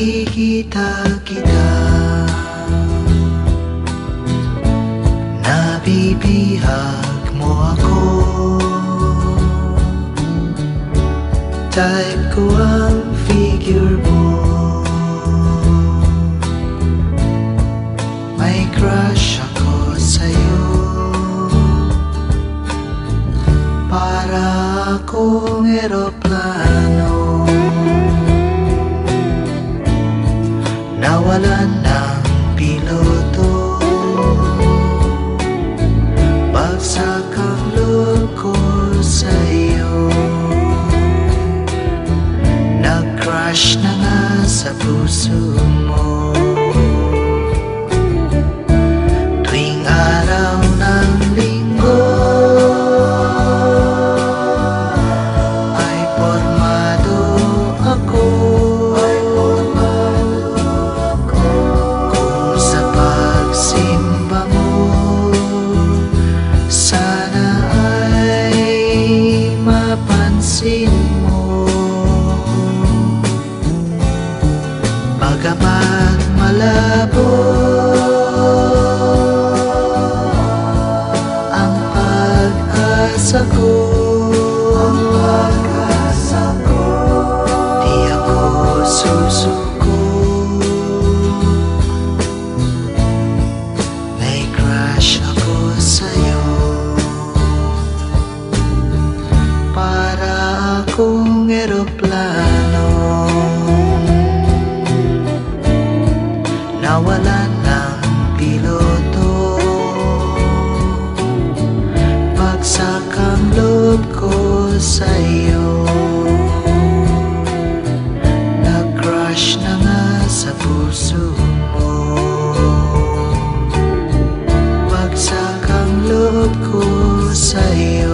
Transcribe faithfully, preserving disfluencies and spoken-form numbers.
nakikita kita, nabibihag mo ako. Type ko ang figure mo, may crush ako sa'yo. Para akong eroplano, nawalan ng piloto. Bagsak ang loob ko sa'yo, nag-crush na nga sa puso mo. Tuwing araw ng linggo ay pormado ako, kung sa pagsimba mo sana ay mapansin mo. Bagamat malabo ang pag-asa ko, ang pag-asa ko, di ako susuko. May crush ako sa'yo, para akong eroplano, nawalan ng piloto. Bagsak ang loob ko sa'yo, nag-crush na nga sa puso mo. Bagsak ang loob ko sa'yo.